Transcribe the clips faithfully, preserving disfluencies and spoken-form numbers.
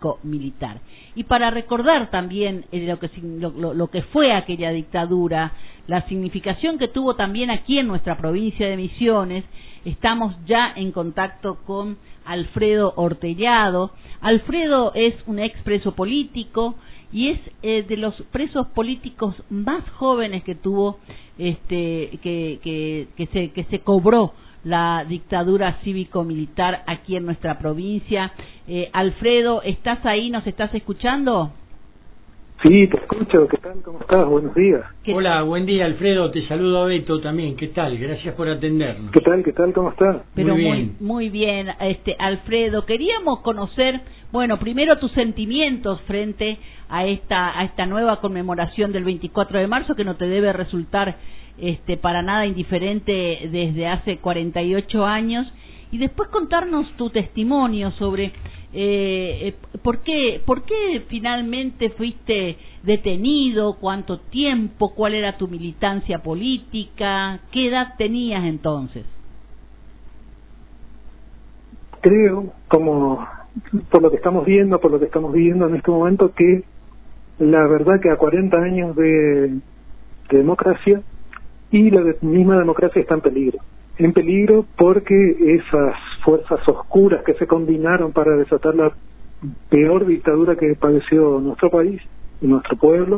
cívico-militar. Y para recordar también eh, lo, que, lo, lo, lo que fue aquella dictadura, la significación que tuvo también aquí en nuestra provincia de Misiones, estamos ya en contacto con Alfredo Ortellado. Alfredo es un ex preso político y es eh, de los presos políticos más jóvenes que tuvo, este, que, que, que, se, que se cobró la dictadura cívico-militar aquí en nuestra provincia. Eh, Alfredo, ¿estás ahí? ¿Nos estás escuchando? Sí, te escucho. ¿Qué tal? ¿Cómo estás? Buenos días. Hola, buen día, Alfredo. Te saludo a Beto también. ¿Qué tal? Gracias por atendernos. ¿Qué tal? ¿Qué tal? ¿Cómo estás? Pero muy muy bien. Muy bien, este, Alfredo. Queríamos conocer, bueno, primero tus sentimientos frente a esta a esta nueva conmemoración del veinticuatro de marzo, que no te debe resultar este para nada indiferente desde hace cuarenta y ocho años, y después contarnos tu testimonio sobre eh, por qué por qué finalmente fuiste detenido, cuánto tiempo, cuál era tu militancia política, qué edad tenías entonces. Creo, como por lo que estamos viendo, por lo que estamos viviendo en este momento, que la verdad que a cuarenta años de, de democracia, y la de, misma democracia está en peligro. En peligro porque esas fuerzas oscuras que se combinaron para desatar la peor dictadura que padeció nuestro país y nuestro pueblo,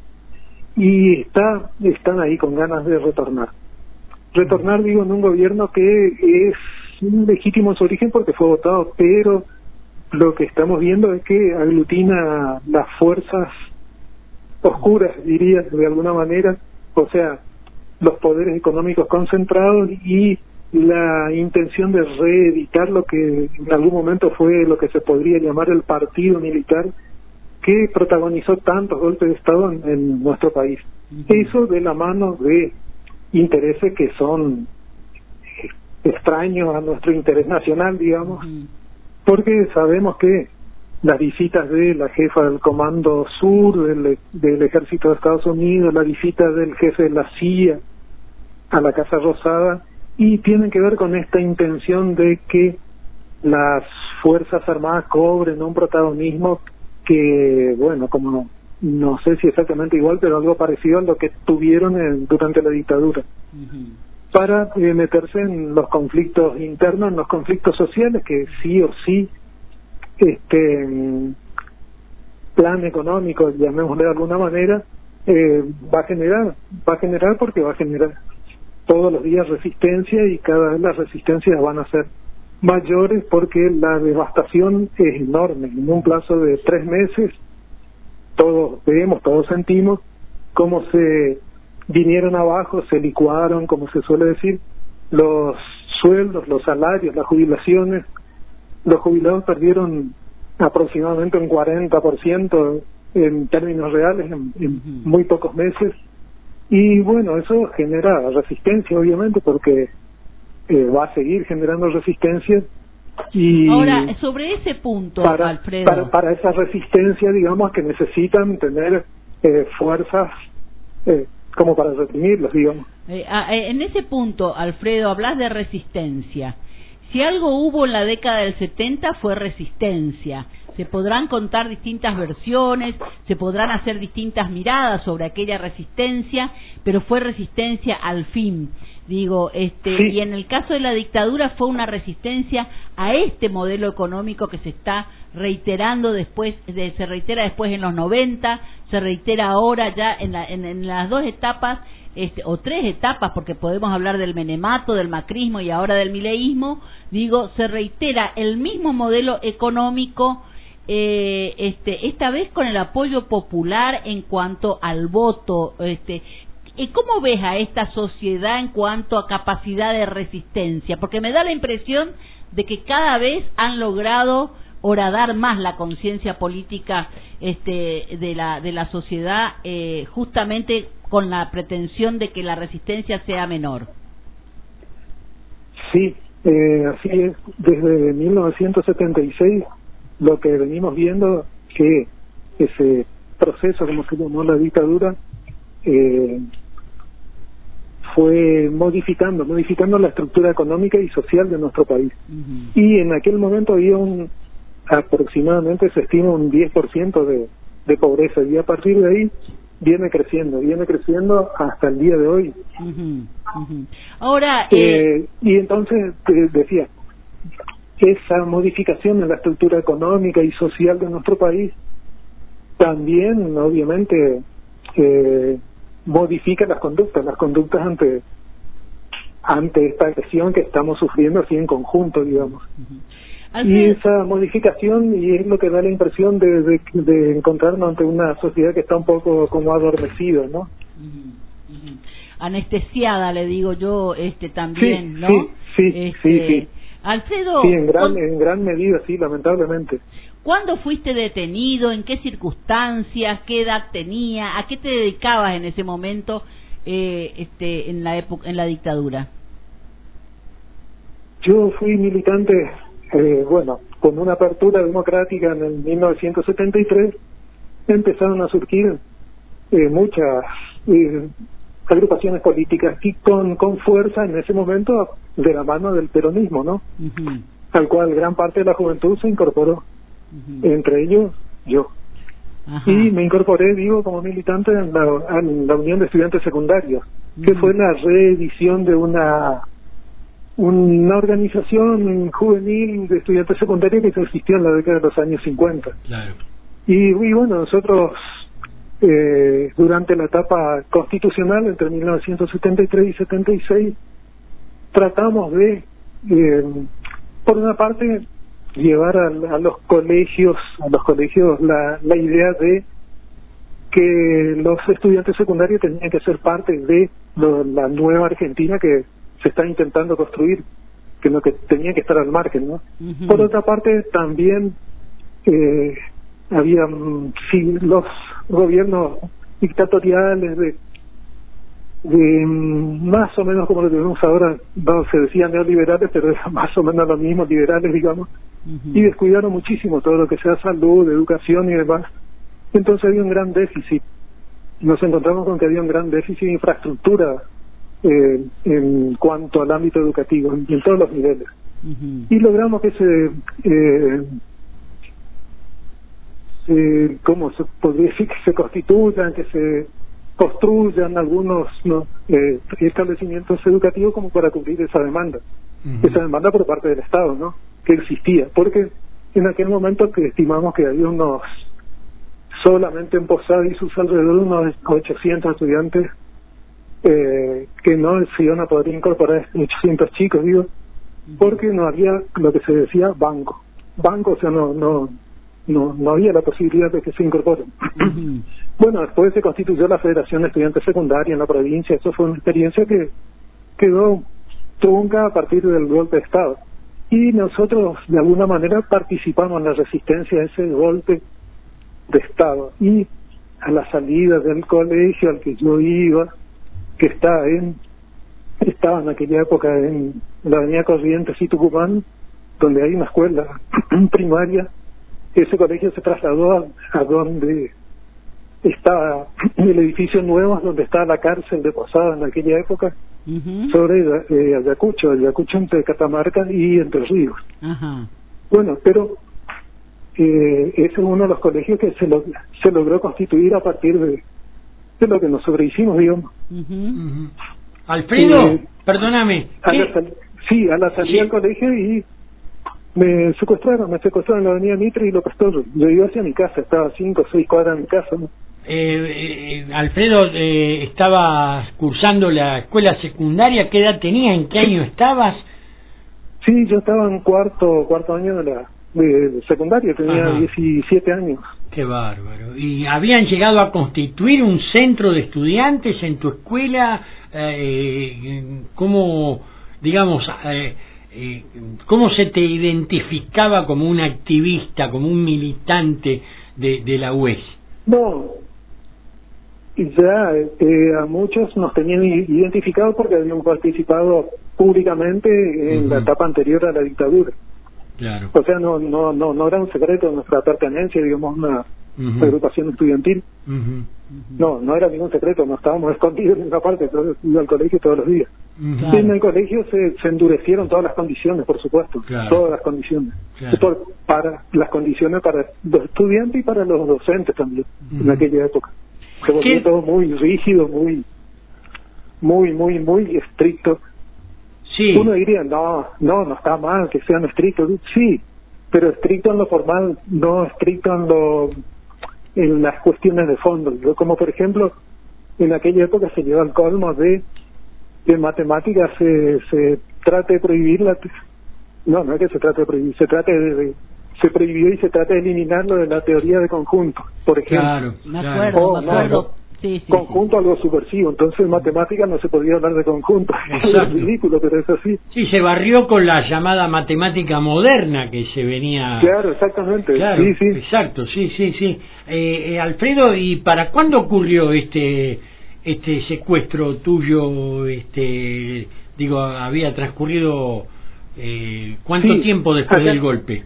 y está están ahí con ganas de retornar. Retornar, digo, en un gobierno que es legítimo en su origen porque fue votado, pero lo que estamos viendo es que aglutina las fuerzas oscuras, diría, de alguna manera, o sea, los poderes económicos concentrados y la intención de reeditar lo que en algún momento fue lo que se podría llamar el partido militar que protagonizó tantos golpes de Estado en, en nuestro país. Uh-huh. Eso de la mano de intereses que son extraños a nuestro interés nacional, digamos, uh-huh. porque sabemos que las visitas de la jefa del Comando Sur del, del Ejército de Estados Unidos, la visita del jefe de la C I A a la Casa Rosada, y tienen que ver con esta intención de que las Fuerzas Armadas cobren un protagonismo que, bueno, como no, no sé si exactamente igual, pero algo parecido a lo que tuvieron en, durante la dictadura, uh-huh. para eh, meterse en los conflictos internos, en los conflictos sociales que sí o sí este plan económico, llamémosle de alguna manera, eh, va a generar, va a generar porque va a generar todos los días resistencia, y cada vez las resistencias van a ser mayores porque la devastación es enorme. En un plazo de tres meses todos vemos, todos sentimos cómo se vinieron abajo, se licuaron, como se suele decir, los sueldos, los salarios, las jubilaciones. Los jubilados perdieron aproximadamente un cuarenta por ciento en términos reales en, en muy pocos meses. Y bueno, eso genera resistencia, obviamente, porque eh, va a seguir generando resistencia. Y ahora, sobre ese punto, para, Alfredo. Para, para esa resistencia, digamos, que necesitan tener eh, fuerzas eh, como para reprimirlos, digamos. Eh, en ese punto, Alfredo, hablas de resistencia. Si algo hubo en la década del setenta fue resistencia. Se podrán contar distintas versiones, se podrán hacer distintas miradas sobre aquella resistencia, pero fue resistencia al fin. Digo, este, sí. Y en el caso de la dictadura fue una resistencia a este modelo económico que se está reiterando después, de, se reitera después en los noventa, se reitera ahora ya en, la, en, en las dos etapas, este, o tres etapas, porque podemos hablar del menemato, del macrismo y ahora del mileísmo. Digo, se reitera el mismo modelo económico, eh, este, esta vez con el apoyo popular en cuanto al voto. Este, ¿cómo ves a esta sociedad en cuanto a capacidad de resistencia? Porque me da la impresión de que cada vez han logrado horadar más la conciencia política este, de la de la sociedad, eh, justamente con la pretensión de que la resistencia sea menor. Sí, eh, así es. Desde mil novecientos setenta y seis lo que venimos viendo, que ese proceso, como se llamó la dictadura, eh, fue modificando, modificando la estructura económica y social de nuestro país. Uh-huh. Y en aquel momento había un aproximadamente se estima un diez por ciento de, de pobreza, y a partir de ahí viene creciendo, viene creciendo hasta el día de hoy. Uh-huh, uh-huh. Ahora, eh, eh... y entonces te decía, esa modificación en la estructura económica y social de nuestro país también, obviamente, eh, modifica las conductas, las conductas ante ante esta agresión que estamos sufriendo así en conjunto, digamos. Uh-huh. Y esa modificación, y es lo que da la impresión de, de, de encontrarnos ante una sociedad que está un poco como adormecida, ¿no? Uh-huh. Uh-huh. Anestesiada, le digo yo, este también, sí, ¿no? Sí, sí, este, sí, sí. Alfredo, sí, en gran, en gran medida, sí, lamentablemente. ¿Cuándo fuiste detenido? ¿En qué circunstancias? ¿Qué edad tenía? ¿A qué te dedicabas en ese momento, eh, este, en la época, en la dictadura? Yo fui militante, eh, bueno, con una apertura democrática en el mil novecientos setenta y tres, empezaron a surgir eh, muchas eh, agrupaciones políticas y con, con fuerza en ese momento de la mano del peronismo, ¿no? Uh-huh. Al cual gran parte de la juventud se incorporó. Uh-huh. Entre ellos yo. Ajá. Y me incorporé, digo, como militante en la, en la Unión de Estudiantes Secundarios, uh-huh. que fue la reedición de una una organización juvenil de estudiantes secundarios que existió en la década de los años cincuenta. Claro. Y, y bueno, nosotros eh, durante la etapa constitucional entre mil novecientos setenta y tres y setenta y seis tratamos de, eh, por una parte, llevar a, a los colegios, a los colegios la, la idea de que los estudiantes secundarios tenían que ser parte de lo, la nueva Argentina que se está intentando construir, que no que tenían que estar al margen, ¿no? Uh-huh. Por otra parte, también eh, había sí, los gobiernos dictatoriales de, de más o menos como lo que vemos ahora, no se decían neoliberales, pero era más o menos lo mismo, liberales, digamos, uh-huh. y descuidaron muchísimo todo lo que sea salud, educación y demás. Entonces había un gran déficit. Nos encontramos con que había un gran déficit de infraestructura eh, en cuanto al ámbito educativo, en, en todos los niveles. Uh-huh. Y logramos que se, eh, se, ¿cómo se podría decir? Que se constituyan, que se construyan algunos ¿no? eh, establecimientos educativos como para cubrir esa demanda. Uh-huh. Esa demanda por parte del Estado, ¿no? Que existía. Porque en aquel momento que estimamos que había unos solamente en Posada y sus alrededores unos ochocientos estudiantes eh, que no se iban a poder incorporar, ochocientos chicos, digo, porque no había lo que se decía banco. Banco, o sea, no no no no había la posibilidad de que se incorporen. Uh-huh. Bueno, después se constituyó la Federación de Estudiantes Secundarios en la provincia. Eso fue una experiencia que quedó trunca a partir del golpe de Estado. Y nosotros, de alguna manera, participamos en la resistencia a ese golpe de Estado. Y a la salida del colegio al que yo iba, que está en estaba en aquella época en la avenida Corrientes y Tucumán, donde hay una escuela primaria, ese colegio se trasladó a, a donde estaba el edificio nuevo, donde estaba la cárcel de Posada en aquella época, uh-huh. sobre eh, Ayacucho, Ayacucho entre Catamarca y Entre Ríos. Uh-huh. Bueno, pero eh, ese es uno de los colegios que se, lo, se logró constituir a partir de, de lo que nos sobrehicimos, digamos. Uh-huh. Uh-huh. Alfredo, eh, perdóname. A la sal- sí, a la salida sí. del colegio y me secuestraron, me secuestraron en la avenida Mitre y López Torres. Yo iba hacia mi casa, estaba a cinco o seis cuadras de mi casa, ¿no? Eh, eh, Alfredo, eh, estabas cursando la escuela secundaria, ¿qué edad tenías? ¿En qué año estabas? Sí, yo estaba en cuarto cuarto año de la de, de secundaria, tenía Ajá. diecisiete años. Qué bárbaro. ¿Y habían llegado a constituir un centro de estudiantes en tu escuela? Eh, ¿Cómo, digamos, eh, eh, cómo se te identificaba como un activista, como un militante de, de la U E S? No, ya eh, a muchos nos tenían identificados porque habíamos participado públicamente en uh-huh. la etapa anterior a la dictadura. Claro. O sea, no no no no era un secreto nuestra pertenencia, digamos, una uh-huh. agrupación estudiantil. Uh-huh. No, no era ningún secreto, no estábamos escondidos en esa parte, entonces iba al colegio todos los días. Uh-huh. En el colegio se, se endurecieron todas las condiciones, por supuesto, claro. todas las condiciones. Claro. Por, para las condiciones para los estudiantes y para los docentes también, uh-huh. en aquella época. Se volvió ¿Qué? todo muy rígido, muy, muy, muy, muy estricto. Sí. Uno diría, no, no, no está mal que sean estrictos. Sí, pero estricto en lo formal, no estricto en lo en las cuestiones de fondo. Yo, como por ejemplo, en aquella época se lleva al colmo de que en matemáticas se, se trate de prohibir la... No, no es que se trate de prohibir, se trate de... de se prohibió y se trata de eliminarlo de la teoría de conjunto, por ejemplo. Claro, me claro. acuerdo, Oh, me no, acuerdo. no. Sí, sí, conjunto sí. algo subversivo, entonces en matemáticas no se podía hablar de conjunto. Exacto. Es ridículo, pero es así. Sí, se barrió con la llamada matemática moderna que se venía... Claro, exactamente. Claro, sí, sí. exacto, sí, sí, sí. Eh, eh, Alfredo, ¿y para cuándo ocurrió este este secuestro tuyo? Este, digo, había transcurrido eh, ¿cuánto Sí, tiempo después acá, del golpe?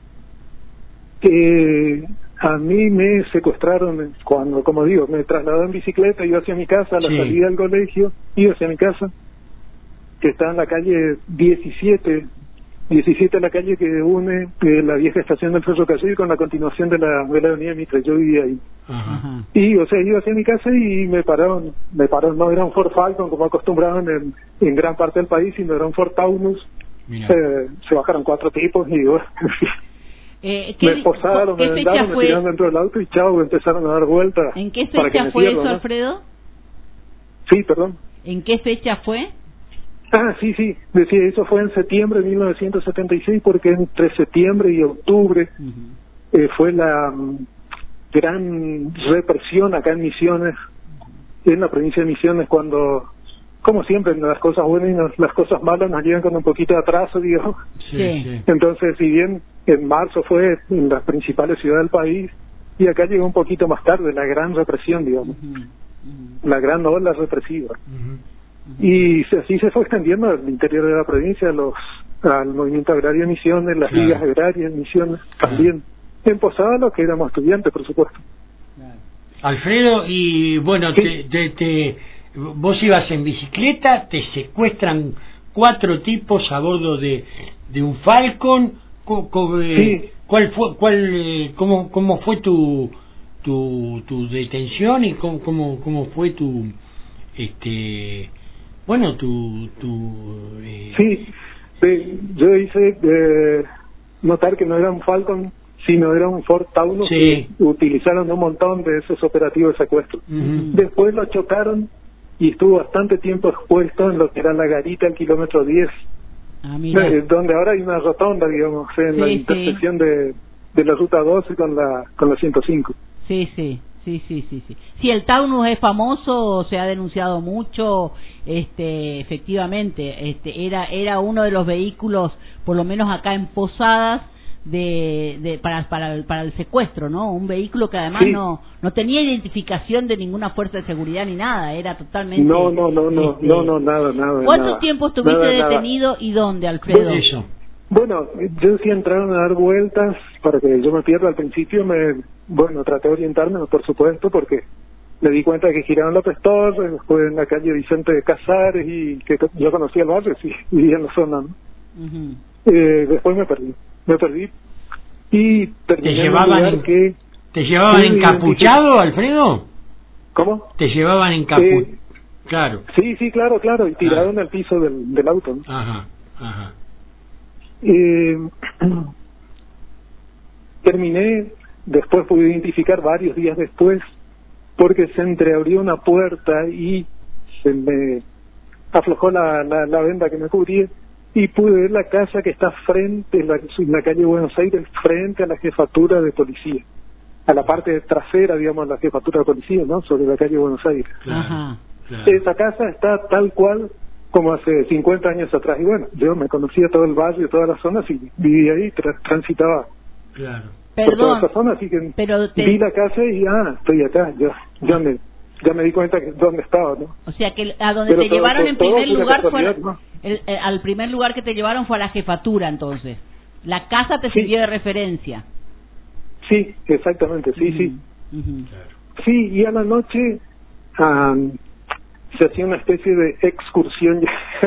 Eh, a mí me secuestraron cuando, como digo, me trasladó en bicicleta, iba hacia mi casa, a la Sí. salida del colegio, iba hacia mi casa, que está en la calle diecisiete, diecisiete la calle que une eh, la vieja estación del ferrocarril con la continuación de la, de la avenida Mitre. Yo vivía ahí. Ajá. Ajá. Y, o sea, iba hacia mi casa y me pararon, me pararon, no era un Ford Falcon como acostumbraban en, en gran parte del país, sino era un Ford Taunus. Mira. Eh, se bajaron cuatro tipos y bueno, Eh, ¿qué, me esposaron, ¿qué me fecha vendaron, me fue? tiraron dentro del auto y chao, empezaron a dar vueltas. ¿En qué para que fecha me fue pierda, eso, ¿no? Alfredo? Sí, perdón. ¿En qué fecha fue? Ah, sí, sí, decía, eso fue en septiembre de mil novecientos setenta y seis porque entre septiembre y octubre Uh-huh. eh, fue la mm, gran represión acá en Misiones, en la provincia de Misiones, cuando, como siempre, las cosas buenas y nos- las cosas malas nos llegan con un poquito de atraso, digamos. Sí, Sí. sí. Entonces, si bien en marzo fue en las principales ciudades del país, y acá llegó un poquito más tarde la gran represión, digamos, Ujú, ujú, la gran ola represiva. Ujú. Y se- así se fue extendiendo al interior de la provincia, a los, al movimiento agrario en Misiones, las Claro. ligas agrarias en Misiones, también. En Posada los que éramos estudiantes, por supuesto. claro. Alfredo, y bueno, Sí. te, te, te- vos ibas en bicicleta, te secuestran cuatro tipos a bordo de, de un Falcon. Co- co- eh, Sí. ¿Cuál fue, cuál, eh, cómo, cómo fue tu, tu, tu detención y cómo, cómo, cómo fue tu, este, bueno, tu, tu eh, Sí, sí, yo hice eh, notar que no era un Falcon, sino era un Ford Taunus Sí. que utilizaron un montón de esos operativos de secuestro. ujú. Después lo chocaron y estuvo bastante tiempo expuesto en lo que era la garita, el kilómetro diez, Ah, mira. eh, donde ahora hay una rotonda, digamos, en Sí, la sí. intersección de, de la ruta doce con la con la ciento cinco. Sí, sí, sí, sí, sí, sí. Sí, el Taunus es famoso, se ha denunciado mucho, este, efectivamente, este, era era uno de los vehículos, por lo menos acá en Posadas, de, de para para el, para el secuestro, ¿no? Un vehículo que además Sí. no no tenía identificación de ninguna fuerza de seguridad ni nada, era totalmente. No, no, no, no, este, no, no, nada, nada. ¿Cuánto nada, tiempo estuviste nada, nada. detenido y dónde, Alfredo? Eso. Bueno, yo sí entraron a dar vueltas para que yo me pierda al principio, me bueno, traté de orientarme, por supuesto, porque me di cuenta que giraron López Torres, después en la calle Vicente de Casares, y que yo conocía el barrio, sí, vivía en la zona, ¿no? Ujú. Eh, después me perdí, me perdí, y ¿Te terminé en un llevaban, lugar en- que... ¿Te llevaban Sí, encapuchado, Alfredo? ¿Cómo? ¿Te llevaban encapuchado? Eh, Claro. Sí, sí, claro, claro, y tirado en el piso del, del auto, ¿no? Ajá, ajá. Eh, terminé, después pude identificar varios días después, porque se entreabrió una puerta y se me aflojó la, la, la venda que me cubría y pude ver la casa que está frente, en la, en la calle Buenos Aires, frente a la jefatura de policía, a la parte trasera, digamos, de la jefatura de policía, ¿no? Sobre la calle Buenos Aires. Claro, Ajá. claro. Esa casa está tal cual como hace cincuenta años atrás. Y bueno, yo me conocía todo el barrio, todas las zonas, y vivía ahí, tra- transitaba Claro. por toda Perdón, esa zona, así que pero te- vi la casa y, ah, estoy acá, yo ya me ya me di cuenta que dónde estaba, ¿no? o sea que a donde Pero te todo- llevaron todo- en todo primer fue una lugar fue casualidad, ¿no? el- el- al primer lugar que te llevaron fue a la jefatura, entonces la casa te Sí. sirvió de referencia. Sí, exactamente, sí, Uh-huh. sí. Uh-huh. Sí, y a la noche um, se hacía una especie de excursión,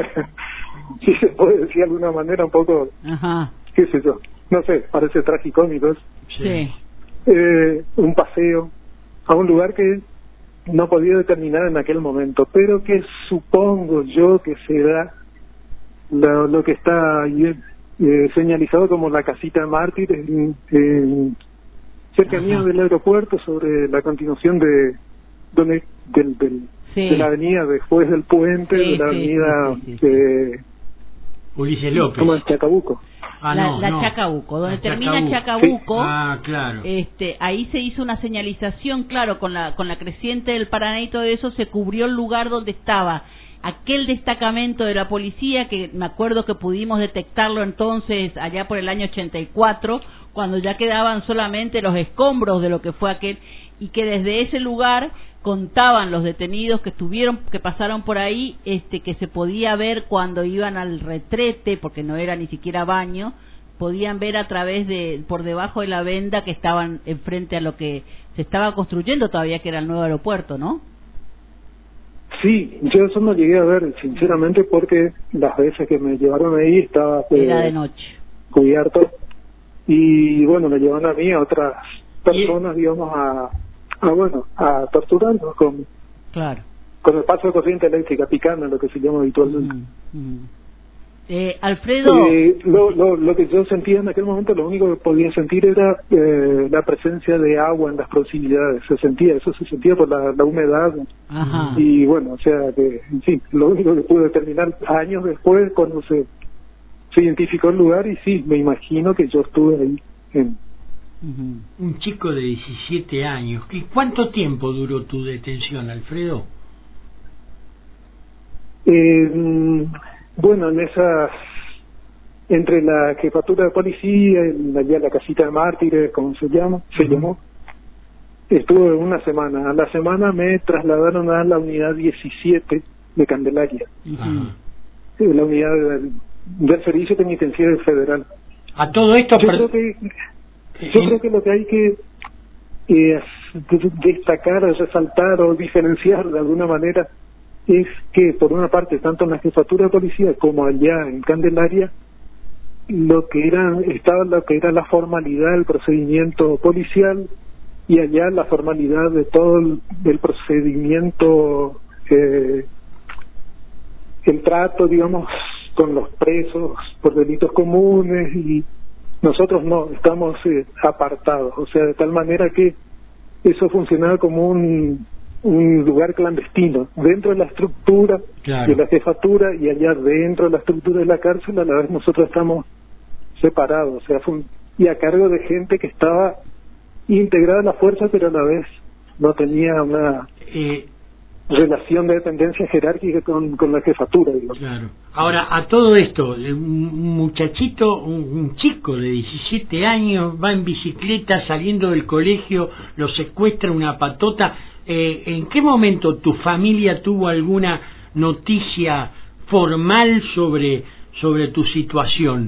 si se puede decir de alguna manera, un poco, Ajá. qué sé yo, no sé, parece tragicómico, Sí. eh, un paseo a un lugar que no podía determinar en aquel momento, pero que supongo yo que será lo, lo que está ahí, eh, señalizado como la casita de mártires en, en cercanía Ajá. del aeropuerto, sobre la continuación de donde del, del Sí. de la avenida después del puente, Sí, de la sí, avenida sí, sí, sí, sí. de Ulises López. ¿cómo es? Chacabuco. Ah, la, no, la no. Chacabuco, donde La termina Chacabuco. Chacabuco, Sí. Ah, claro. este, ahí se hizo una señalización, claro, con la con la creciente del Paraná y todo eso, se cubrió el lugar donde estaba aquel destacamento de la policía, que me acuerdo que pudimos detectarlo entonces allá por el año ochenta y cuatro, cuando ya quedaban solamente los escombros de lo que fue aquel, y que desde ese lugar contaban los detenidos que estuvieron, que pasaron por ahí, este, que se podía ver cuando iban al retrete, porque no era ni siquiera baño, podían ver a través de, por debajo de la venda que estaban enfrente a lo que se estaba construyendo todavía, que era el nuevo aeropuerto, ¿no? Sí, yo eso no llegué a ver, sinceramente, porque las veces que me llevaron ahí estaba eh, Era de noche. cubierto, y bueno, me llevaron a mí, a otras personas, digamos, a, a bueno, a torturarnos con, Claro. con el paso de corriente eléctrica, picando, lo que se llama habitualmente. Uh-huh, uh-huh. Eh, Alfredo. Eh, lo, lo, lo que yo sentía en aquel momento, lo único que podía sentir era eh, la presencia de agua en las proximidades. Se sentía, eso se sentía por la, la humedad. Ajá. Y bueno, o sea que, en fin, lo único que pude determinar años después, cuando se, se identificó el lugar, y sí, me imagino que yo estuve ahí. En, uh-huh. Un chico de diecisiete años. ¿Y cuánto tiempo duró tu detención, Alfredo? Eh, bueno, en esas, entre la jefatura de policía, en allá la casita de mártires, como se llama, se uh-huh. llamó, estuve una semana. A la semana me trasladaron a la unidad diecisiete de Candelaria, uh-huh. la unidad del, del Servicio Penitenciario Federal. A todo esto, yo per... creo que yo creo que lo que hay que eh, destacar, resaltar o diferenciar de alguna manera es que, por una parte, tanto en la jefatura de policía como allá en Candelaria, lo que era, estaba lo que era la formalidad del procedimiento policial, y allá la formalidad de todo el del procedimiento, eh, el trato, digamos, con los presos por delitos comunes, y nosotros no, estamos eh, apartados, o sea, de tal manera que eso funcionaba como un un lugar clandestino, dentro de la estructura claro. de la jefatura, y allá dentro de la estructura de la cárcel, a la vez nosotros estamos separados, o sea, fue un, y a cargo de gente que estaba integrada a la fuerza, pero a la vez no tenía una eh, relación de dependencia jerárquica con, con la jefatura, digamos. Claro. Ahora, a todo esto, un muchachito, un, un chico de diecisiete años va en bicicleta saliendo del colegio, lo secuestra una patota. Eh, ¿En qué momento tu familia tuvo alguna noticia formal sobre sobre tu situación?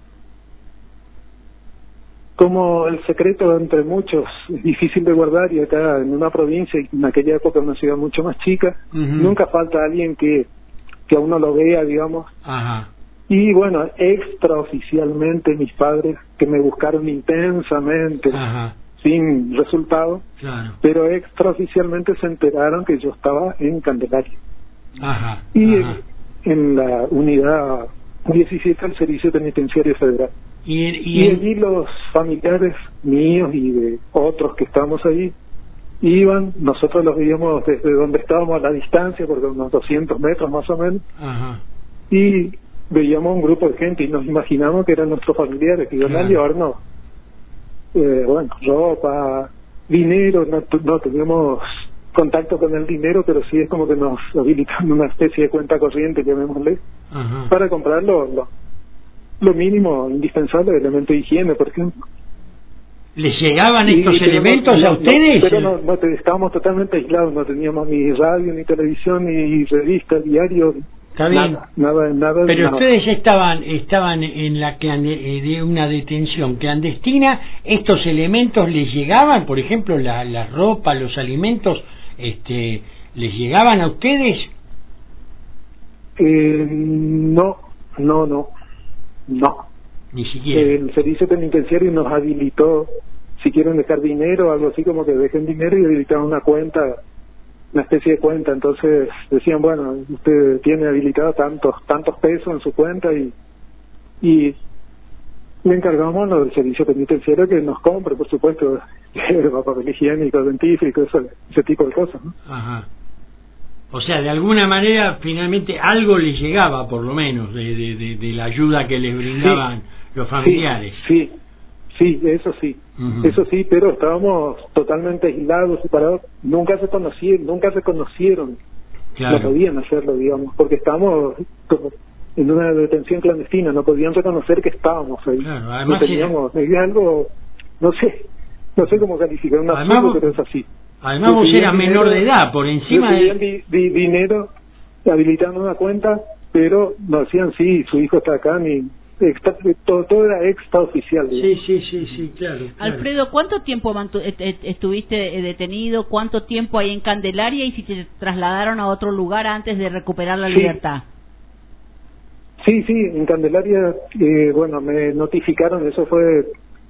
Como el secreto entre muchos, es difícil de guardar, y acá en una provincia, y en aquella época una ciudad mucho más chica, uh-huh. nunca falta alguien que, que a uno lo vea, digamos. Ajá. Y bueno, extraoficialmente mis padres, que me buscaron intensamente, Ajá. sin resultado, claro. pero extraoficialmente se enteraron que yo estaba en Candelaria. Ajá. Y Ajá. En, en la unidad diecisiete del Servicio Penitenciario Federal. Y, y, y allí los familiares míos y de otros que estábamos ahí iban, nosotros los veíamos desde donde estábamos a la distancia, porque unos doscientos metros más o menos. Ajá. Y veíamos un grupo de gente y nos imaginamos que eran nuestros familiares, que iban claro. a llevarnos eh, bueno, ropa, dinero. No, no teníamos contacto con el dinero, pero sí es como que nos habilitan una especie de cuenta corriente, llamémosle, Ajá. para comprar lo, lo, lo mínimo indispensable de elementos de higiene, por ejemplo. ¿Les llegaban y, estos y, elementos no, a ustedes? No, pero no, no, estábamos totalmente aislados, no teníamos ni radio, ni televisión, ni revista, diario, Está bien. Nada, nada, nada. Pero nada. ustedes estaban estaban en la clande- de una detención clandestina. ¿Estos elementos les llegaban, por ejemplo, la, la ropa, los alimentos, este, les llegaban a ustedes? Eh, no, no, no, no. Ni siquiera. El servicio penitenciario nos habilitó, si quieren dejar dinero, algo así como que dejen dinero, y habilitaron una cuenta, una especie de cuenta. Entonces decían, bueno, usted tiene habilitado tantos tantos pesos en su cuenta, y y le encargamos lo del servicio penitenciario que nos compre, por supuesto, papel higiénico, dentífrico, eso, ese tipo de cosas, ¿no? Ajá. O sea, de alguna manera, finalmente algo les llegaba, por lo menos, de, de, de, de la ayuda que les brindaban sí, los familiares. Sí, sí, sí, eso sí, uh-huh. eso sí, pero estábamos totalmente aislados, separados, nunca se conocieron, nunca se conocieron, claro. No podían hacerlo, digamos, porque estábamos como en una detención clandestina, no podían reconocer que estábamos ahí. Claro, además no teníamos, era... algo, no sé, no sé cómo calificar, un absurdo, pero es así. Además vos eras menor de edad, por encima de... Di, di, dinero, habilitando una cuenta, pero no decían, sí, su hijo está acá, ni extra, todo, todo era extraoficial. Sí, sí, sí, sí, claro, claro. Alfredo, ¿cuánto tiempo mantu estuviste detenido? ¿Cuánto tiempo hay en Candelaria? ¿Y si te trasladaron a otro lugar antes de recuperar la sí. libertad? Sí, sí, en Candelaria, eh, bueno, me notificaron, eso fue...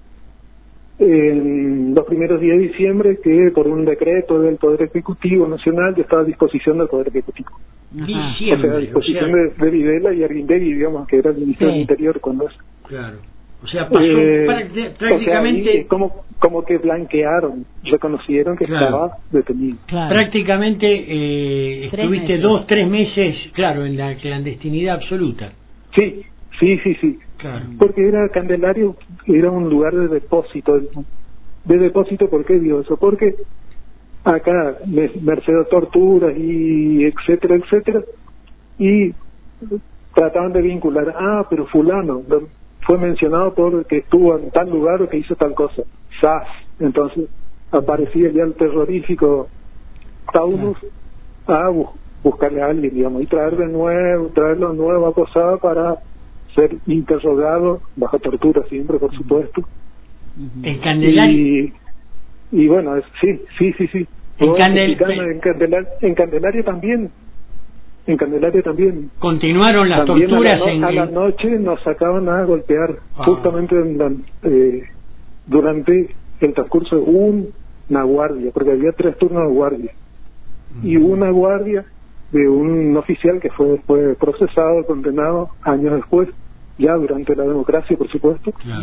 en los primeros días de diciembre, que por un decreto del Poder Ejecutivo Nacional yo estaba a disposición del Poder Ejecutivo. Diciembre, o sea, a disposición o sea... de, de Videla y Arguindegui, digamos, que era el Ministerio sí. del Interior cuando eso. Claro. O sea, pasó eh, prácticamente... O sea, como, como que blanquearon, reconocieron que claro. estaba detenido. Claro. Prácticamente eh, estuviste meses. dos, tres meses, claro, en la clandestinidad absoluta. Sí, sí, sí, sí. Claro. Porque era Candelario, era un lugar de depósito. ¿De depósito por qué digo eso? Porque acá, merced a torturas y etcétera, etcétera, y trataban de vincular, ah, pero fulano fue mencionado porque estuvo en tal lugar o que hizo tal cosa, S A S. Entonces aparecía ya el terrorífico Taunus a bu buscarle a alguien, digamos, y traer de nuevo, traerlo de nuevo a Posada para ser interrogado bajo tortura siempre, por supuesto. En Candelaria y, y bueno, es, sí, sí, sí, sí. En, Candel... en, Candelaria, en Candelaria también, en Candelaria también. Continuaron las también torturas a la, no, en a la noche nos sacaban a golpear, ah. justamente en la, eh, durante el transcurso de un, una guardia, porque había tres turnos de guardia, uh-huh. y una guardia de un oficial que fue después procesado, condenado años después, ya durante la democracia, por supuesto, claro.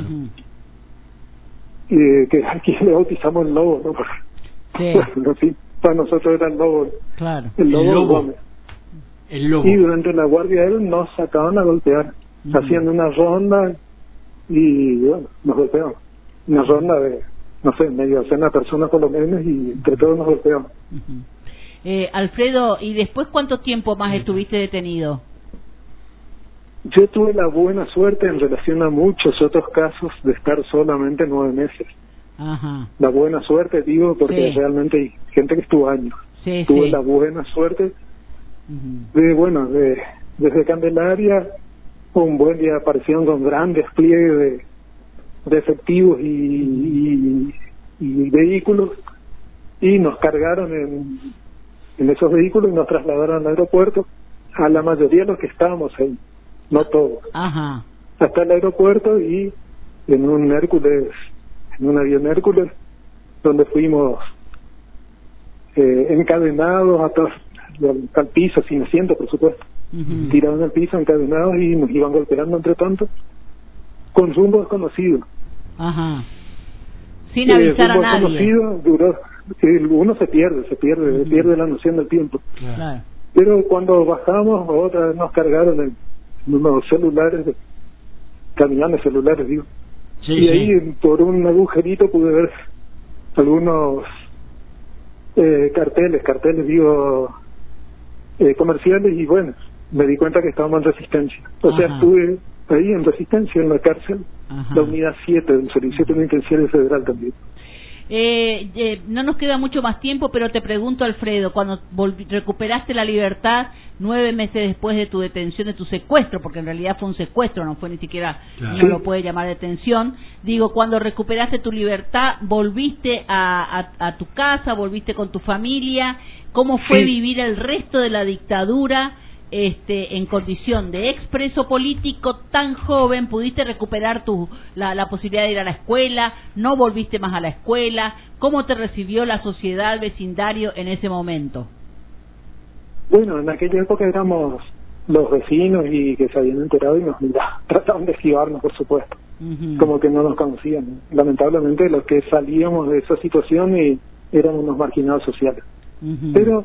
eh, que aquí le bautizamos el lobo, ¿no? Sí. Bueno, sí, para nosotros era el lobo, claro. el lobo, el lobo. Gómez. El lobo. Y durante la guardia de él nos sacaban a golpear, uh-huh. haciendo una ronda y bueno, nos golpeaban, una ronda de, no sé, media docena de personas por lo menos, y entre todos nos golpeaban. Uh-huh. Eh, Alfredo, ¿y después cuánto tiempo más estuviste detenido? Yo tuve la buena suerte, en relación a muchos otros casos, de estar solamente nueve meses. Ajá. La buena suerte, digo, porque sí. realmente hay gente que estuvo años. Sí, tuve sí. la buena suerte uh-huh. de, bueno, de desde Candelaria, un buen día aparecieron con gran despliegue de, de efectivos y, y, y vehículos, y nos cargaron en... en esos vehículos y nos trasladaron al aeropuerto, a la mayoría de los que estábamos ahí, no todos. Ajá. Hasta el aeropuerto, y en un Hércules, en un avión Hércules, donde fuimos eh, encadenados hasta al piso, sin asiento, por supuesto, uh-huh. tirados al piso, encadenados, y nos iban golpeando entre tanto, con rumbo desconocido. Ajá. Sin avisar eh, a nadie. Desconocido duró. Uno se pierde, se pierde, uh-huh. pierde la noción del tiempo. Claro. Pero cuando bajamos, otra vez nos cargaron en unos celulares, camiones celulares, digo. Sí, y sí. ahí, por un agujerito, pude ver algunos eh, carteles, carteles, digo, eh, comerciales, y bueno, me di cuenta que estábamos en Resistencia. O Ajá. sea, estuve ahí en Resistencia, en la cárcel, Ajá. la unidad siete del Servicio Penitenciario Federal también. Eh, eh, no nos queda mucho más tiempo, pero te pregunto, Alfredo, cuando volvi- recuperaste la libertad nueve meses después de tu detención, de tu secuestro, porque en realidad fue un secuestro, no fue ni siquiera, claro. No lo puede llamar detención, digo, cuando recuperaste tu libertad, ¿volviste a, a, a tu casa, volviste con tu familia? ¿Cómo fue sí. vivir el resto de la dictadura este, en condición de expreso político tan joven? ¿Pudiste recuperar tu, la, la posibilidad de ir a la escuela? ¿No volviste más a la escuela? ¿Cómo te recibió la sociedad, el vecindario en ese momento? Bueno, en aquella época éramos los vecinos y que se habían enterado y nos mira, trataban de esquivarnos, por supuesto. Uh-huh. Como que no nos conocían. Lamentablemente los que salíamos de esa situación y éramos unos marginados sociales. Uh-huh. Pero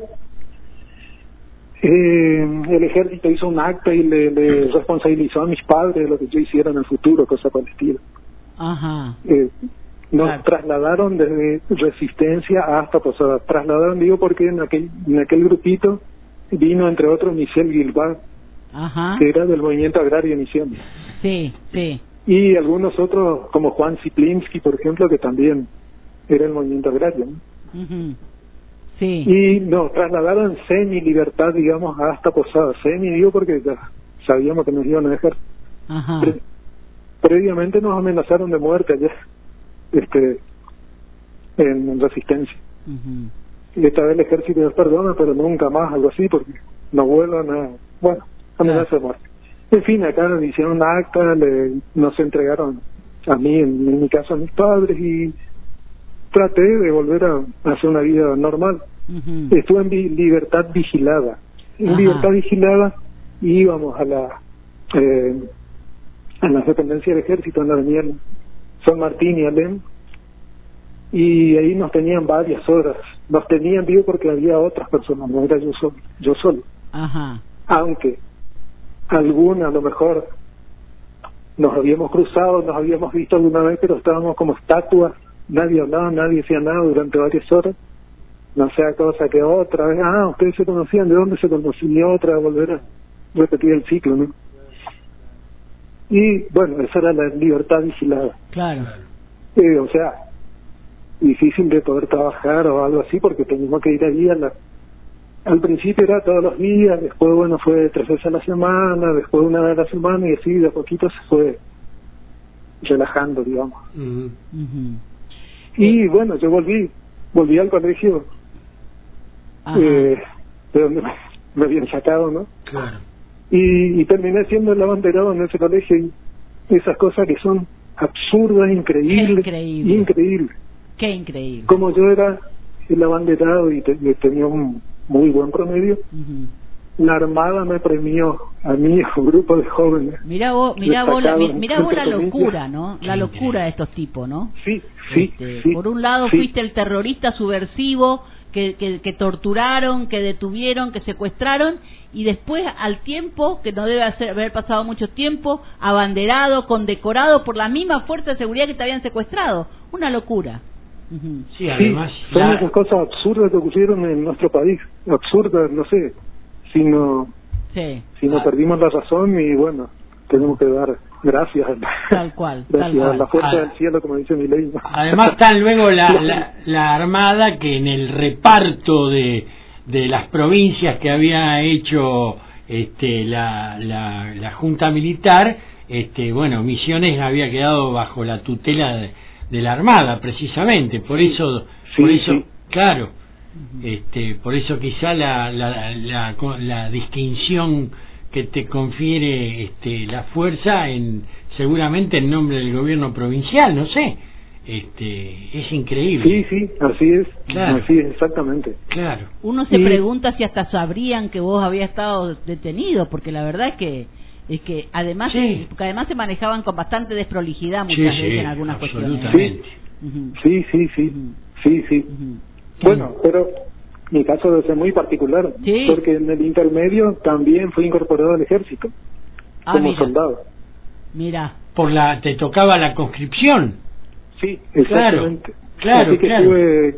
eh, el ejército hizo un acta y le, le responsabilizó a mis padres de lo que yo hiciera en el futuro, cosa por el estilo. Ajá. Eh, nos claro. trasladaron desde Resistencia hasta Posada. Trasladaron, digo, porque en aquel, en aquel grupito vino, entre otros, Michel Guilbert, Ajá. que era del movimiento agrario Misión. Sí, sí. Y algunos otros, como Juan Ziplinsky, por ejemplo, que también era el movimiento agrario, ¿no? Uh-huh. Sí. Y nos trasladaron semi-libertad, digamos, hasta Posada. Semi, digo, porque ya sabíamos que nos iban a dejar. Ajá. Pre- previamente nos amenazaron de muerte allá, este, en Resistencia. Uh-huh. Y esta vez el ejército nos perdona, pero nunca más, algo así, porque nos vuelvan a, bueno, amenaza de muerte. En fin, acá nos hicieron una acta, le, nos entregaron a mí, en, en mi caso a mis padres, y traté de volver a, a hacer una vida normal. Uh-huh. Estuve en vi, libertad vigilada. En Ajá. libertad vigilada íbamos a la eh, a la dependencia del ejército en la avenida San Martín y Alem, y ahí nos tenían varias horas. Nos tenían, digo, porque había otras personas, no era yo solo. Yo solo. Ajá. Aunque alguna, a lo mejor, nos habíamos cruzado, nos habíamos visto alguna vez, pero estábamos como estatuas. Nadie hablaba, nadie decía nada durante varias horas. No sea cosa que otra vez, ah, ustedes se conocían, ¿de dónde se conocían? Y otra, volver a repetir el ciclo, ¿no? Y, bueno, esa era la libertad vigilada. Claro. Eh, o sea, difícil de poder trabajar o algo así, porque teníamos que ir allí a la... Al principio era todos los días, después, bueno, fue tres veces a la semana, después una vez a la semana, y así de a poquito se fue relajando, digamos. Uh-huh. Uh-huh. Y, bueno, yo volví, volví al colegio, eh, de donde me, me habían sacado, ¿no? Claro. Y, y terminé siendo el abanderado en ese colegio, y esas cosas que son absurdas, increíbles, increíble. increíbles. Qué increíble. Como yo era el abanderado y, te, y tenía un muy buen promedio, uh-huh. la Armada me premió a mí y a un grupo de jóvenes. Mirá vos, mirá vos, la, mirá vos la locura, ¿no? La locura de estos tipos, ¿no? Sí, sí, este, sí. Por un lado sí. fuiste el terrorista subversivo que, que, que torturaron, que detuvieron, que secuestraron, y después, al tiempo, que no debe hacer, haber pasado mucho tiempo, abanderado, condecorado por la misma fuerza de seguridad que te habían secuestrado. Una locura. Uh-huh. Sí, además... Sí, son la... esas cosas absurdas que ocurrieron en nuestro país. Absurdas, no sé, si no, sí. si no ah. perdimos la razón, y bueno, tenemos que dar gracias. Tal cual. Gracias tal cual. a la fuerza ah. del cielo, como dice mi ley. Además está luego la, la, la Armada, que en el reparto de, de las provincias que había hecho este, la, la, la Junta Militar, este, bueno, Misiones había quedado bajo la tutela de, de la Armada, precisamente. Por eso, sí, por eso, sí. claro, este, por eso quizá la, la, la, la, la distinción que te confiere este, la fuerza, en seguramente en nombre del gobierno provincial, no sé, este, es increíble. Sí, sí, así es, claro. así es, exactamente. Claro. Uno se y... pregunta si hasta sabrían que vos habías estado detenido, porque la verdad es que es que además sí. porque además se manejaban con bastante desprolijidad muchas sí, veces sí, en algunas cuestiones. Sí, uh-huh. sí, sí, sí, uh-huh. sí, sí. Uh-huh. Bueno, pero mi caso debe ser muy particular, sí. porque en el intermedio también fui incorporado al ejército ah, como mira. soldado. Mira. Por la, te tocaba la conscripción. Sí, exactamente. Claro, Así que claro. estuve,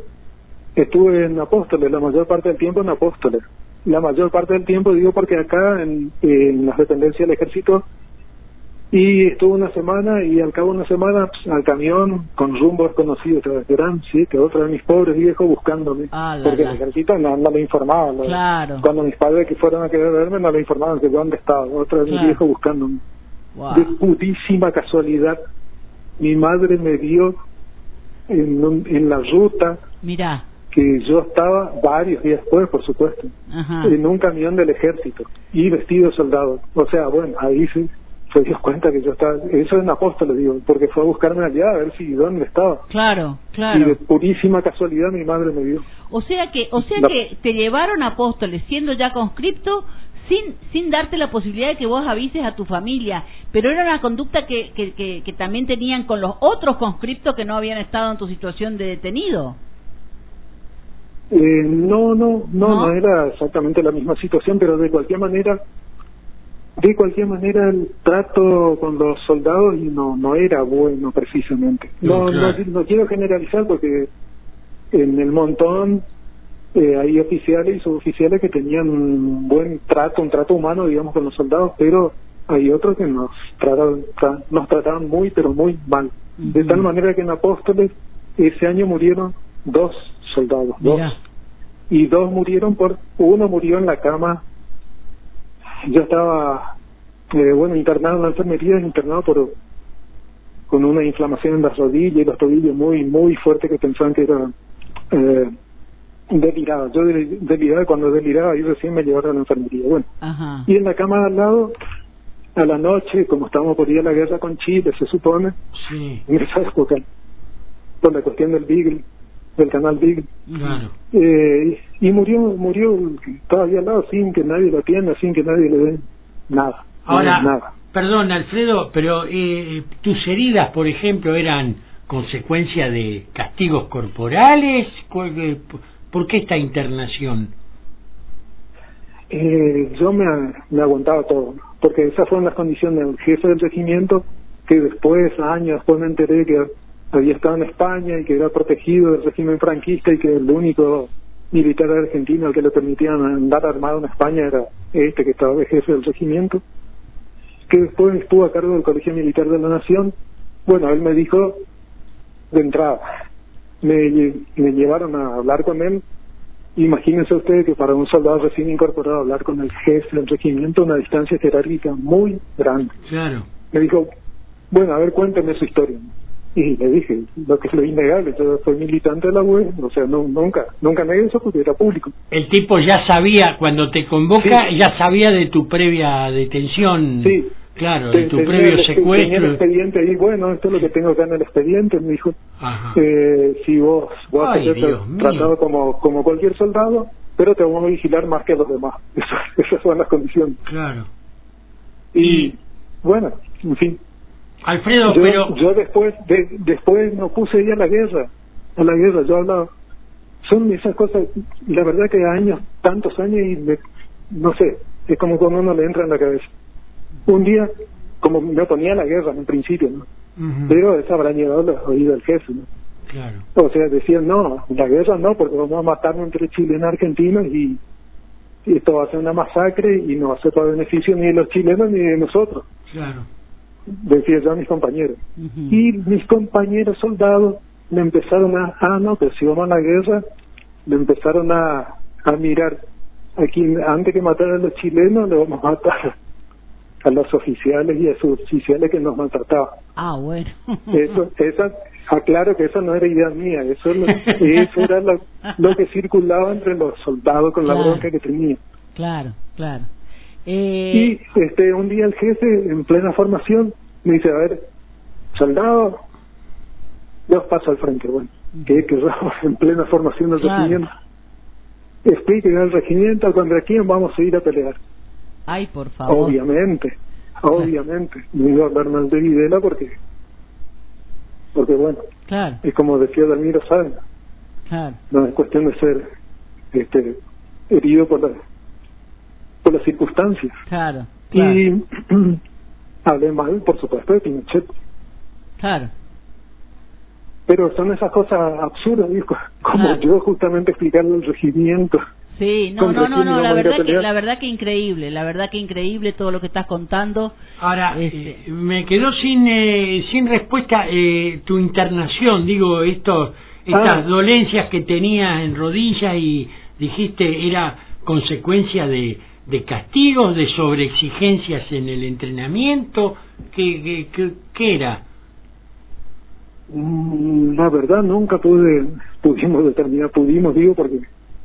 estuve en Apóstoles, la mayor parte del tiempo en Apóstoles. La mayor parte del tiempo, digo, porque acá en, en las dependencias del ejército Y estuve una semana y al cabo de una semana pues, al camión con rumbo desconocido, eran siete, otro de mis pobres viejos buscándome, ah, la, porque la. el ejército no, no le informaba. Claro. Cuando mis padres que fueron a querer verme no le informaban de dónde estaba, otro de mis claro. viejos buscándome. Wow. De putísima casualidad, mi madre me vio en, un, en la ruta. Mirá. Que yo estaba varios días después, por supuesto, Ajá. en un camión del ejército y vestido de soldado. O sea, bueno, ahí se, se dio cuenta que yo estaba, eso es en Apóstoles, digo, porque fue a buscarme allá a ver si dónde estaba. Claro, claro. Y de purísima casualidad mi madre me vio. O sea que, o sea la... que te llevaron a Apóstoles siendo ya conscripto sin sin darte la posibilidad de que vos avises a tu familia, pero era una conducta que, que, que, que también tenían con los otros conscriptos que no habían estado en tu situación de detenido. Eh, no, no, no, no, no era exactamente la misma situación, pero de cualquier manera, de cualquier manera el trato con los soldados no no era bueno precisamente. No, no, claro. no, no quiero generalizar porque en el montón eh, hay oficiales y suboficiales que tenían un buen trato, un trato humano, digamos, con los soldados, pero hay otros que nos trataban, tra, nos trataban muy, pero muy mal. Uh-huh. De tal manera que en Apóstoles ese año murieron dos soldados, dos, Mira. y dos murieron por, uno murió en la cama, yo estaba, eh, bueno, internado en la enfermería, internado por con una inflamación en las rodillas y los tobillos muy, muy fuerte que pensaban que era eh, delirado, yo deliraba, cuando deliraba y recién me llevaron a la enfermería, bueno, Ajá. y en la cama de al lado, a la noche, como estábamos por ir a la guerra con Chile, se supone, sí. en esa época, por la cuestión del Beagle, del canal Big, claro. eh, y murió murió todavía al lado sin que nadie lo atienda, sin que nadie le dé nada. Ahora, nada. Perdón, Alfredo, pero eh, tus heridas, por ejemplo, eran consecuencia de castigos corporales. ¿Por qué esta internación? Eh, yo me, me aguantaba todo, porque esas fueron las condiciones del jefe del regimiento, que después, años después me enteré que había estado en España y que era protegido del régimen franquista y que el único militar argentino al que le permitían andar armado en España era este que estaba de jefe del regimiento, que después estuvo a cargo del Colegio Militar de la Nación. Bueno, él me dijo de entrada, me, me llevaron a hablar con él. Imagínense ustedes que para un soldado recién incorporado hablar con el jefe del regimiento una distancia jerárquica muy grande. Claro. Me dijo, bueno, a ver, cuénteme su historia. Y le dije, lo que es lo innegable, yo soy militante de la U E, o sea, no, nunca nunca negué eso porque era público. El tipo ya sabía, cuando te convoca, sí. ya sabía de tu previa detención. Sí. Claro, de tu previo el, secuestro. Tenía el expediente ahí, bueno, esto es lo que tengo acá en el expediente, me dijo, eh, si vos vas a ser tratado como, como cualquier soldado, pero te vamos a vigilar más que a los demás. Eso, esas son las condiciones. Claro. Y, y bueno, en fin. Alfredo, yo, pero... Yo después, de, después no puse ya a la guerra, a la guerra, yo hablaba, son esas cosas, la verdad que años, tantos años y me, no sé, es como cuando uno le entra en la cabeza. Un día, como me oponía a la guerra en un principio, ¿no? Uh-huh. Pero eso habrá llegado los oídos del jefe, ¿no? Claro. O sea, decían, no, la guerra no, porque vamos a matarnos entre chilenos y argentinos y, y esto va a ser una masacre y no va a ser para beneficio ni de los chilenos ni de nosotros. Claro. Decía yo a mis compañeros. Uh-huh. Y mis compañeros soldados le empezaron a, ah, no, pero si vamos a la guerra, le empezaron a, a mirar, aquí antes que matar a los chilenos, le vamos a matar a los oficiales y a sus oficiales que nos maltrataban. Ah, bueno. Eso, esa, aclaro que esa no era idea mía, eso, lo, eso era lo, lo que circulaba entre los soldados con la claro. bronca que tenía. Claro, claro. Eh... Y este un día el jefe, en plena formación, me dice, a ver, soldado, dos pasos al frente, bueno, uh-huh. que que en plena formación del claro. regimiento. Expliquen al regimiento contra quién vamos a ir a pelear. Ay, por favor. Obviamente, obviamente. No iba a hablar mal de Videla porque, porque bueno, claro. es como decía Dalmiro Sáenz. Claro. No es cuestión de ser este herido por, la, por las circunstancias. Claro. claro. Y hablé mal, por supuesto, de Pinochet. Claro. Pero son esas cosas absurdas, digo, como claro. yo justamente explicarle el regimiento. Sí. Sí, no, no, no, no, la verdad que la verdad que increíble, la verdad que increíble todo lo que estás contando. Ahora, este... eh, me quedó sin eh, sin respuesta eh, tu internación, digo, estos estas ah. dolencias que tenías en rodillas y dijiste era consecuencia de, de castigos, de sobreexigencias en el entrenamiento, ¿qué, qué, qué, qué era? La verdad nunca pude, pudimos determinar, pudimos, digo, porque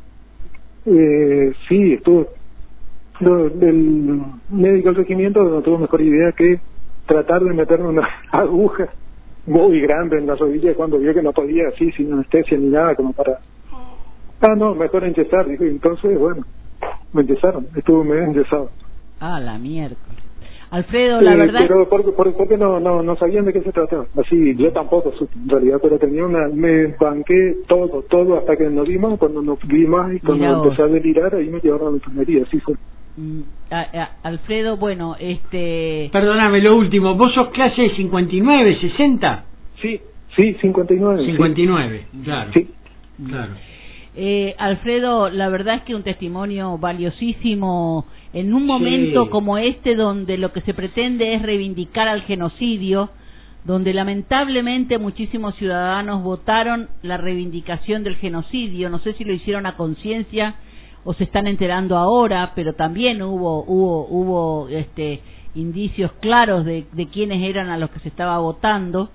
eh, sí, estuvo, lo, el médico del regimiento no tuvo mejor idea que tratar de meterme una aguja muy grande en la rodilla cuando vio que no podía, así, sin anestesia ni nada, como para, ah, no, mejor enyesar, dijo, y entonces, bueno, me enyesaron, estuvo medio enyesado. Ah, la miércoles. Alfredo, la eh, verdad... Pero porque, porque no, no, no sabían de qué se trataba. Así, yo tampoco, en realidad, pero tenía una... Me banqué todo, todo hasta que nos vimos, cuando nos vimos y cuando Mira empecé vos. a delirar, ahí me llevaron a la enfermería, así fue. Mm, a, a, Alfredo, bueno, este... Perdóname, lo último, ¿vos sos clase cincuenta y nueve, sesenta? Sí, sí, cincuenta y nueve. cincuenta y nueve, sí. Claro. Sí. Claro. Eh, Alfredo, la verdad es que un testimonio valiosísimo en un momento sí. como este, donde lo que se pretende es reivindicar al genocidio, donde lamentablemente muchísimos ciudadanos votaron la reivindicación del genocidio. No sé si lo hicieron a conciencia o se están enterando ahora, pero también hubo hubo hubo este indicios claros de, de quiénes eran a los que se estaba votando.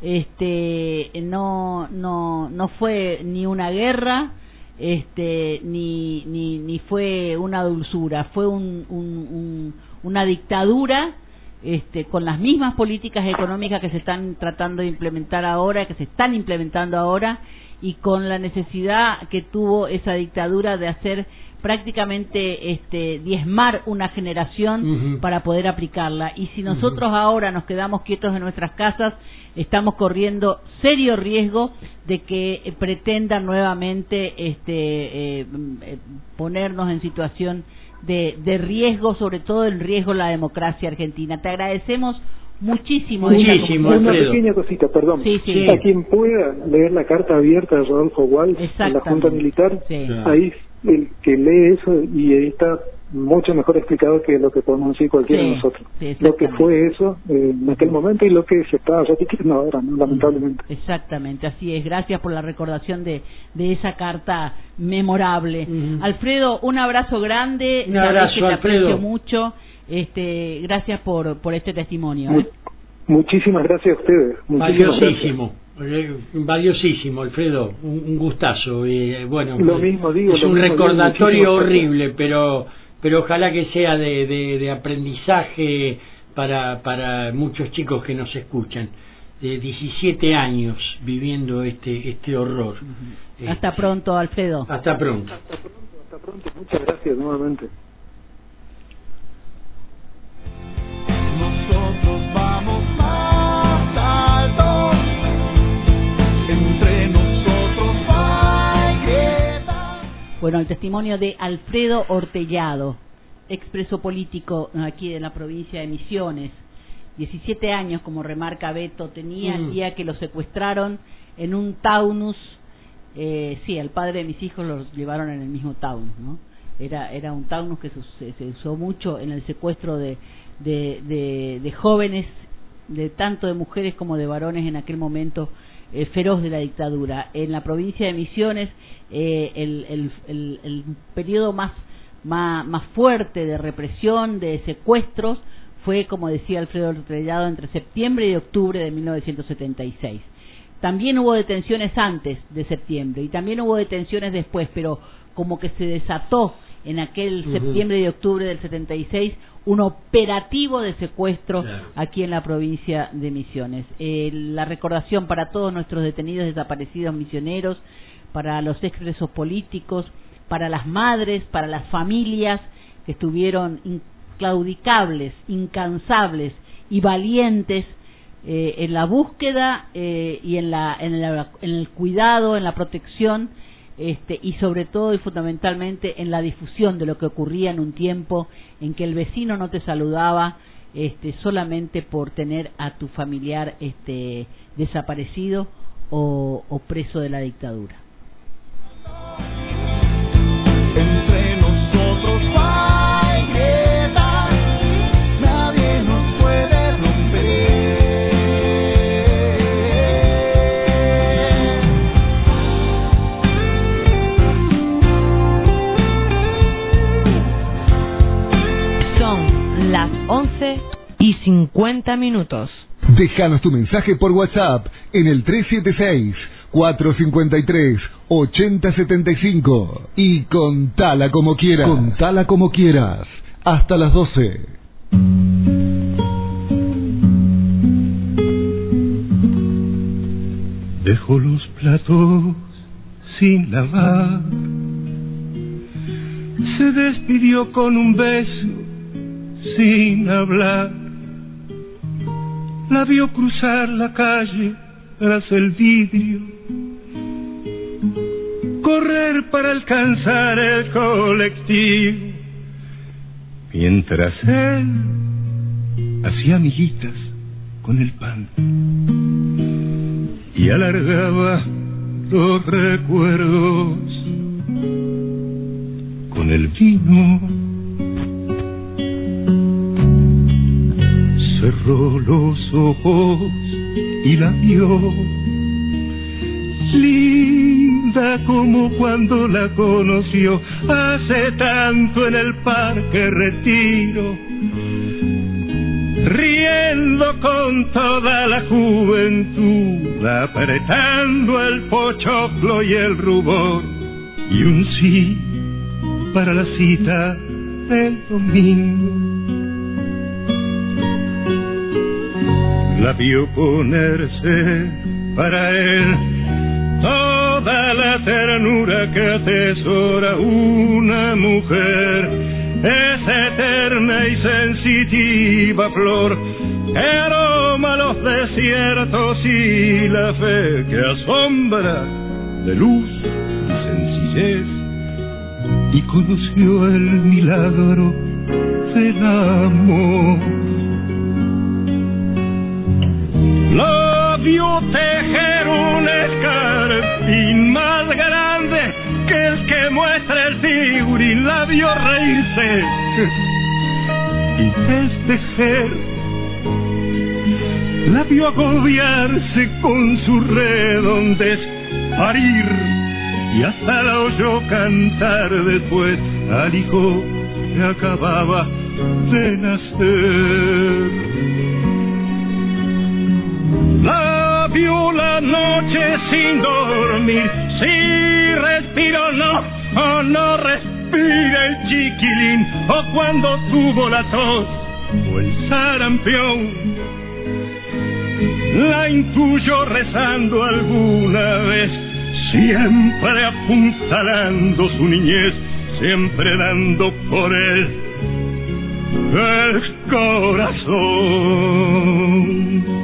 Este no no no fue ni una guerra, este ni ni ni fue una dulzura, fue un, un, un una dictadura, este con las mismas políticas económicas que se están tratando de implementar ahora, que se están implementando ahora, y con la necesidad que tuvo esa dictadura de hacer prácticamente este diezmar una generación uh-huh. para poder aplicarla. Y si nosotros uh-huh. ahora nos quedamos quietos en nuestras casas, estamos corriendo serio riesgo de que eh, pretendan nuevamente este eh, eh, ponernos en situación de, de riesgo, sobre todo el riesgo a la democracia argentina. Te agradecemos muchísimo. Muchísimo, una pequeña cosita, perdón. Sí, sí. A quien pueda leer la carta abierta de Rodolfo Walsh en la Junta Militar, sí. ahí el que lee eso, y ahí está mucho mejor explicado que lo que podemos decir cualquiera sí, de nosotros. Sí, lo que fue eso eh, en aquel momento y lo que se está repitiendo ahora, ¿no? Lamentablemente. Exactamente, así es. Gracias por la recordación de, de esa carta memorable. Uh-huh. Alfredo, un abrazo grande. Un abrazo, que te Alfredo. Aprecio mucho. Este, gracias por por este testimonio. Mu- ¿eh? Muchísimas gracias a ustedes. Valiosísimo, valiosísimo, Alfredo, un, un gustazo. Eh, bueno, lo mismo digo, es lo un mismo recordatorio digo, horrible, pero pero ojalá que sea de, de, de aprendizaje para para muchos chicos que nos escuchan. De diecisiete años viviendo este este horror. Uh-huh. Hasta este, pronto, Alfredo. Hasta pronto. Hasta pronto, hasta pronto. Muchas gracias nuevamente. Nosotros vamos más alto, entre nosotros hay guerra. Bueno, el testimonio de Alfredo Ortellado, expreso político aquí de la provincia de Misiones. diecisiete años, como remarca Beto, tenía el mm. día que lo secuestraron en un Taunus. Eh, sí, al padre de mis hijos los llevaron en el mismo Taunus, ¿no? Era era un Taunus que se, se usó mucho en el secuestro de De, de, de jóvenes, de tanto de mujeres como de varones en aquel momento eh, feroz de la dictadura. En la provincia de Misiones, eh, el, el, el, el periodo más, más, más fuerte de represión, de secuestros, fue, como decía Alfredo Ortellado, entre septiembre y octubre de mil novecientos setenta y seis. También hubo detenciones antes de septiembre y también hubo detenciones después, pero como que se desató en aquel uh-huh. septiembre y octubre del setenta y seis un operativo de secuestro claro. aquí en la provincia de Misiones. Eh, la recordación para todos nuestros detenidos desaparecidos misioneros, para los expresos políticos, para las madres, para las familias que estuvieron inclaudicables, incansables y valientes eh, en la búsqueda eh, y en, la, en, la, en el cuidado, en la protección, Este, y sobre todo y fundamentalmente en la difusión de lo que ocurría en un tiempo en que el vecino no te saludaba este, solamente por tener a tu familiar este, desaparecido o, o preso de la dictadura. Entre cincuenta minutos. Déjanos tu mensaje por WhatsApp en el tres siete seis, cuatro cinco tres, ocho cero siete cinco y contala como quieras. Contala como quieras. Hasta las doce. Dejó los platos sin lavar, se despidió con un beso sin hablar, la vio cruzar la calle tras el vidrio, correr para alcanzar el colectivo, mientras él hacía amiguitas con el pan y alargaba los recuerdos con el vino. Cerró los ojos y la vio, linda como cuando la conoció hace tanto en el Parque Retiro, riendo con toda la juventud, apretando el pochoclo y el rubor, y un sí para la cita del domingo. La vio ponerse para él toda la ternura que atesora una mujer, esa eterna y sensitiva flor que aroma los desiertos y la fe que asombra de luz y sencillez, y conoció el milagro del amor. La vio tejer un escarpín más grande que el que muestra el figurín, la vio reírse y festejar, la vio agobiarse con su redondez, parir, y hasta la oyó cantar después al hijo que acababa de nacer. La vio la noche sin dormir, si respiro no, o no respira el chiquilín, o cuando tuvo la tos o el sarampión, la intuyó rezando alguna vez, siempre apuntalando su niñez, siempre dando por él el corazón.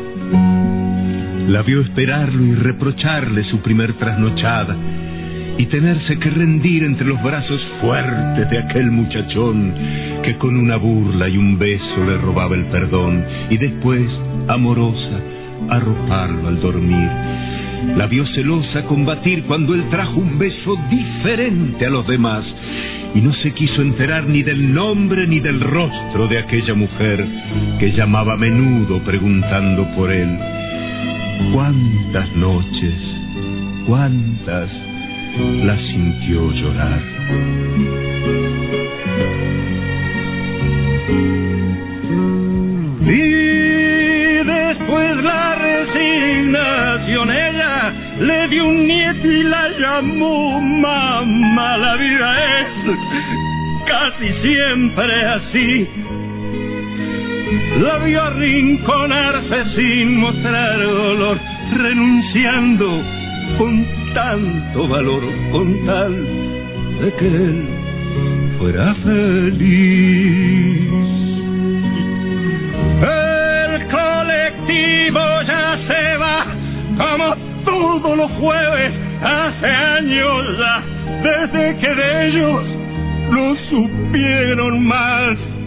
La vio esperarlo y reprocharle su primer trasnochada, y tenerse que rendir entre los brazos fuertes de aquel muchachón que con una burla y un beso le robaba el perdón, y después, amorosa, arroparlo al dormir. La vio celosa combatir cuando él trajo un beso diferente a los demás, y no se quiso enterar ni del nombre ni del rostro de aquella mujer que llamaba a menudo preguntando por él. Cuántas noches, cuántas las sintió llorar. Y después la resignación, ella le dio un nieto y la llamó mamá. La vida es casi siempre así. La vio arrinconarse sin mostrar dolor, renunciando con tanto valor, con tal de que él fuera feliz. El colectivo ya se va, como todos los jueves, hace años ya, desde que de ellos no supieron más.